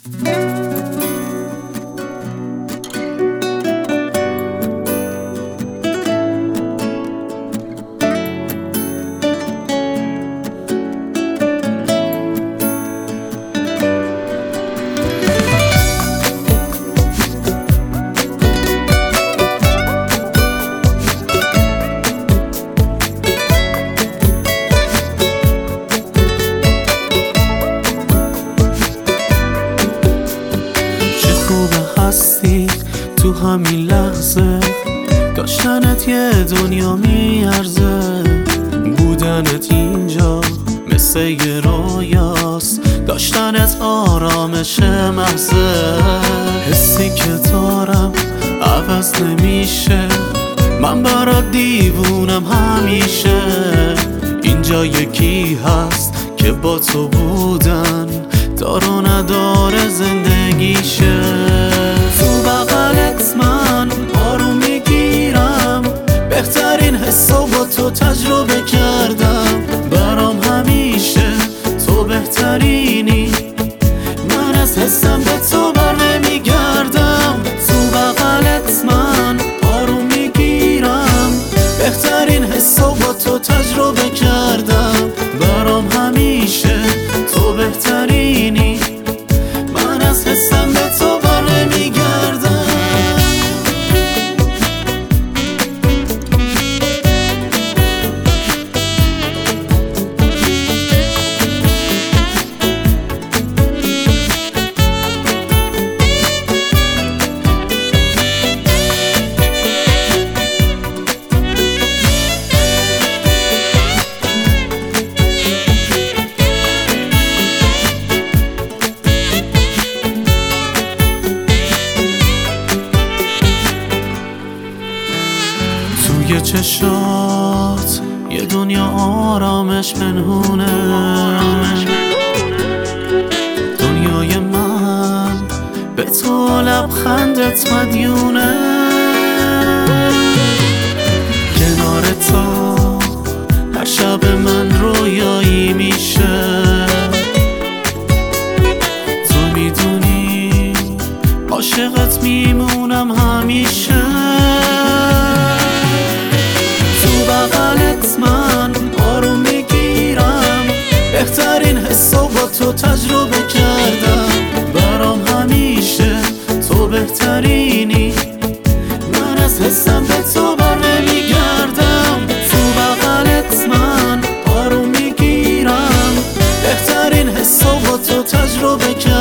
تو همین لحظه داشتنت یه دنیا میارزه، بودنت اینجا مثل یه رویاست، داشتنت آرامش محضه. حسی که دارم عوض نمیشه، من برات دیوونم همیشه. اینجا یکی هست که با تو بودن دار و نداره زندگیشه. تو بغلت من آروم میگیرم، بهترین حسو با تو تجربه کردم. برام همیشه تو بهترینی، من از حسم به تو بر نمیگردم. تو بغلت من آروم میگیرم، بهترین حسو با تو تجربه کردم. برام همیشه تو بهترینی، من از حسم به تو بر نمیگردم. توی چشات یه دنیا آرامش پنهونه، دنیای من به تو لبخندت مدیونه. کنار تو هر شب من رویایی میشه، تو میدونی عاشقت میمونم همیشه. بغلت من آروم میگیرم، بهترین حسو با تو تجربه کردم. برام همیشه تو بهترینی، من از حسم به تو بر نمیگردم. تو بغلت من آروم میگیرم، بهترین حسو با تو تجربه کردم.